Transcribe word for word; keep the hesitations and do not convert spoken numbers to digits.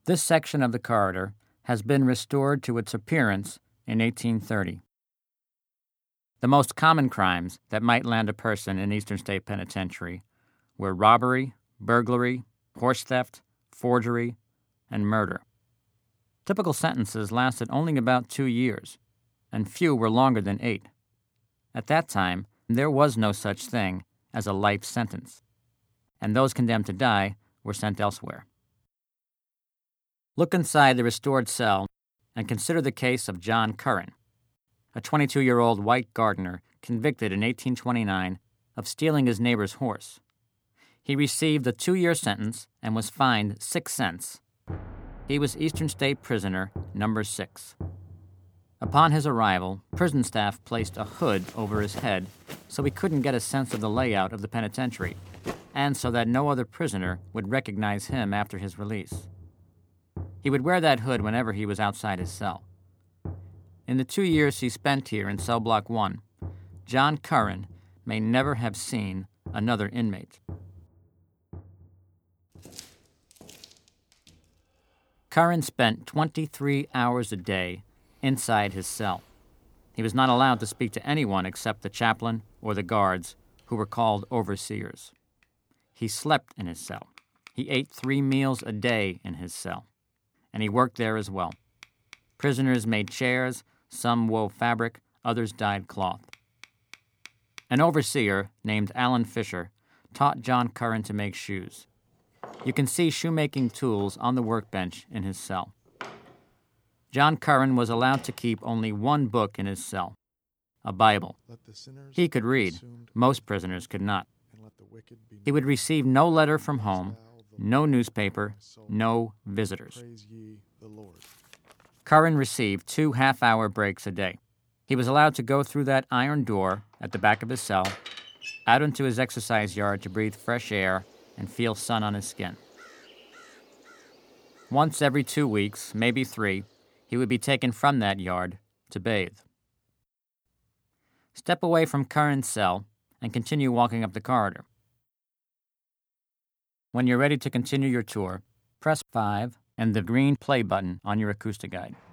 This section of the corridor has been restored to its appearance in eighteen thirty. The most common crimes that might land a person in Eastern State Penitentiary were robbery, burglary, horse theft, forgery, and murder. Typical sentences lasted only about two years, and few were longer than eight. At that time, there was no such thing as a life sentence, and those condemned to die were sent elsewhere. Look inside the restored cell and consider the case of John Curran, a twenty-two-year-old white gardener convicted in eighteen twenty-nine of stealing his neighbor's horse. He received a two-year sentence and was fined six cents. He was Eastern State prisoner number six. Upon his arrival, prison staff placed a hood over his head so he couldn't get a sense of the layout of the penitentiary, and so that no other prisoner would recognize him after his release. He would wear that hood whenever he was outside his cell. In the two years he spent here in Cell Block one, John Curran may never have seen another inmate. Curran spent twenty-three hours a day inside his cell. He was not allowed to speak to anyone except the chaplain or the guards, who were called overseers. He slept in his cell. He ate three meals a day in his cell, and he worked there as well. Prisoners made chairs, some wove fabric, others dyed cloth. An overseer named Alan Fisher taught John Curran to make shoes. You can see shoemaking tools on the workbench in his cell. John Curran was allowed to keep only one book in his cell, a Bible. He could read. Most prisoners could not. He would receive no letter from home, no newspaper, no visitors. Curran received two half-hour breaks a day. He was allowed to go through that iron door at the back of his cell, out into his exercise yard to breathe fresh air and feel sun on his skin. Once every two weeks, maybe three, he would be taken from that yard to bathe. Step away from Curran's cell and continue walking up the corridor. When you're ready to continue your tour, press five and the green play button on your acoustic guide.